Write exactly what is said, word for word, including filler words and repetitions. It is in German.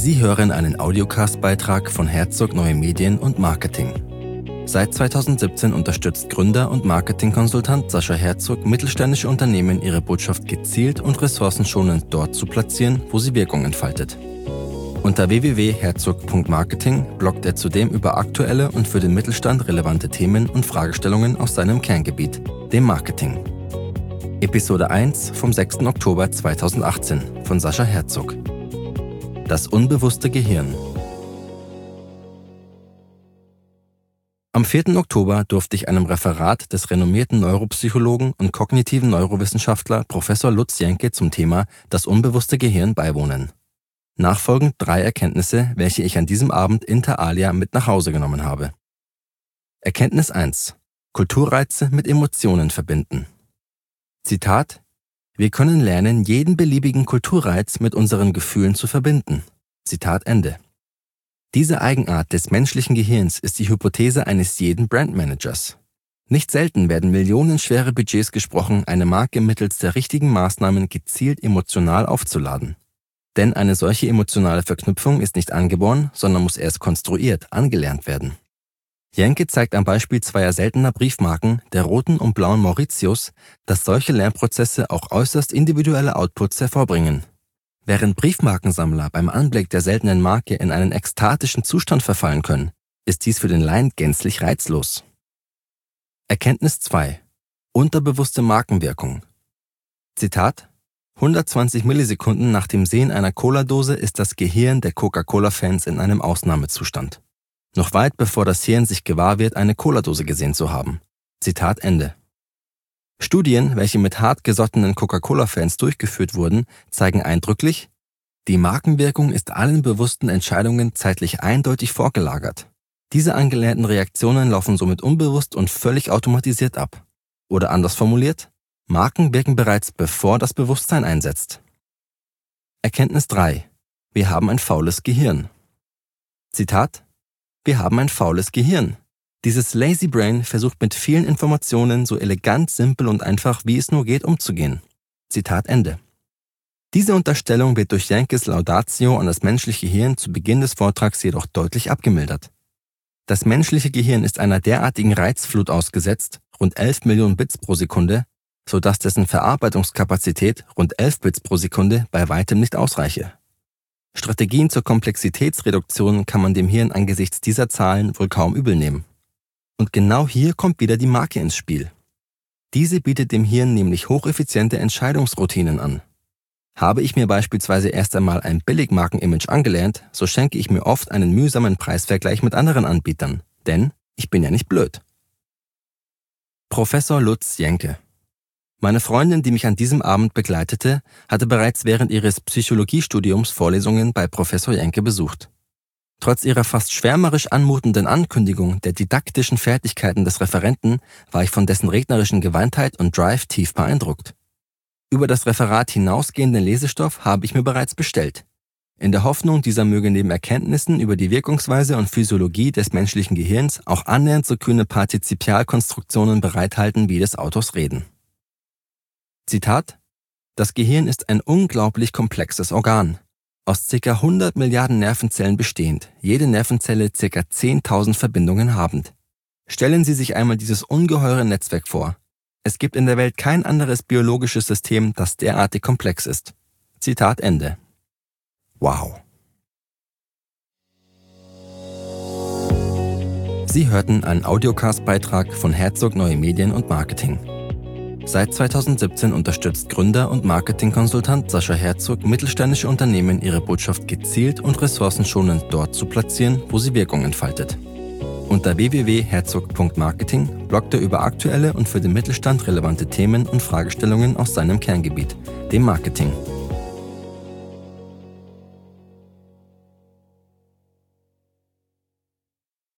Sie hören einen Audiocast-Beitrag von Herzog Neue Medien und Marketing. Seit zweitausendsiebzehn unterstützt Gründer und Marketingkonsultant Sascha Herzog mittelständische Unternehmen, ihre Botschaft gezielt und ressourcenschonend dort zu platzieren, wo sie Wirkung entfaltet. Unter w w w punkt herzog punkt marketing bloggt er zudem über aktuelle und für den Mittelstand relevante Themen und Fragestellungen aus seinem Kerngebiet, dem Marketing. Episode eins vom sechsten Oktober zweitausendachtzehn von Sascha Herzog. Das unbewusste Gehirn. Am vierten Oktober durfte ich einem Referat des renommierten Neuropsychologen und kognitiven Neurowissenschaftler Professor Lutz Jenke zum Thema Das unbewusste Gehirn beiwohnen. Nachfolgend drei Erkenntnisse, welche ich an diesem Abend inter alia mit nach Hause genommen habe. Erkenntnis eins. Kulturreize mit Emotionen verbinden. Zitat: Wir können lernen, jeden beliebigen Kulturreiz mit unseren Gefühlen zu verbinden. Zitat Ende. Diese Eigenart des menschlichen Gehirns ist die Hypothese eines jeden Brandmanagers. Nicht selten werden millionenschwere Budgets gesprochen, eine Marke mittels der richtigen Maßnahmen gezielt emotional aufzuladen. Denn eine solche emotionale Verknüpfung ist nicht angeboren, sondern muss erst konstruiert, angelernt werden. Jenke zeigt am Beispiel zweier seltener Briefmarken, der roten und blauen Mauritius, dass solche Lernprozesse auch äußerst individuelle Outputs hervorbringen. Während Briefmarkensammler beim Anblick der seltenen Marke in einen ekstatischen Zustand verfallen können, ist dies für den Laien gänzlich reizlos. Erkenntnis zwei. Unterbewusste Markenwirkung. Zitat: hundertzwanzig Millisekunden nach dem Sehen einer Cola-Dose ist das Gehirn der Coca-Cola-Fans in einem Ausnahmezustand. Noch weit bevor das Hirn sich gewahr wird, eine Cola-Dose gesehen zu haben. Zitat Ende. Studien, welche mit hartgesottenen Coca-Cola-Fans durchgeführt wurden, zeigen eindrücklich, die Markenwirkung ist allen bewussten Entscheidungen zeitlich eindeutig vorgelagert. Diese angelernten Reaktionen laufen somit unbewusst und völlig automatisiert ab. Oder anders formuliert, Marken wirken bereits bevor das Bewusstsein einsetzt. Erkenntnis drei. Wir haben ein faules Gehirn. Zitat: Wir haben ein faules Gehirn. Dieses Lazy Brain versucht mit vielen Informationen so elegant, simpel und einfach wie es nur geht umzugehen. Zitat Ende. Diese Unterstellung wird durch Jenkes Laudatio an das menschliche Gehirn zu Beginn des Vortrags jedoch deutlich abgemildert. Das menschliche Gehirn ist einer derartigen Reizflut ausgesetzt, rund elf Millionen Bits pro Sekunde, sodass dessen Verarbeitungskapazität, rund elf Bits pro Sekunde, bei weitem nicht ausreiche. Strategien zur Komplexitätsreduktion kann man dem Hirn angesichts dieser Zahlen wohl kaum übel nehmen. Und genau hier kommt wieder die Marke ins Spiel. Diese bietet dem Hirn nämlich hocheffiziente Entscheidungsroutinen an. Habe ich mir beispielsweise erst einmal ein Billigmarken-Image angelernt, so schenke ich mir oft einen mühsamen Preisvergleich mit anderen Anbietern, denn ich bin ja nicht blöd. Professor Lutz Jenke. Meine Freundin, die mich an diesem Abend begleitete, hatte bereits während ihres Psychologiestudiums Vorlesungen bei Professor Jenke besucht. Trotz ihrer fast schwärmerisch anmutenden Ankündigung der didaktischen Fertigkeiten des Referenten war ich von dessen rednerischen Gewandtheit und Drive tief beeindruckt. Über das Referat hinausgehenden Lesestoff habe ich mir bereits bestellt, in der Hoffnung, dieser möge neben Erkenntnissen über die Wirkungsweise und Physiologie des menschlichen Gehirns auch annähernd so kühne Partizipialkonstruktionen bereithalten wie des Autors Reden. Zitat: Das Gehirn ist ein unglaublich komplexes Organ. Aus ca. hundert Milliarden Nervenzellen bestehend, jede Nervenzelle ca. zehntausend Verbindungen habend. Stellen Sie sich einmal dieses ungeheure Netzwerk vor. Es gibt in der Welt kein anderes biologisches System, das derartig komplex ist. Zitat Ende. Wow. Sie hörten einen Audiocast-Beitrag von Herzog Neue Medien und Marketing. Seit zweitausendsiebzehn unterstützt Gründer und Marketingkonsultant Sascha Herzog mittelständische Unternehmen, ihre Botschaft gezielt und ressourcenschonend dort zu platzieren, wo sie Wirkung entfaltet. Unter w w w punkt herzog punkt marketing bloggt er über aktuelle und für den Mittelstand relevante Themen und Fragestellungen aus seinem Kerngebiet, dem Marketing.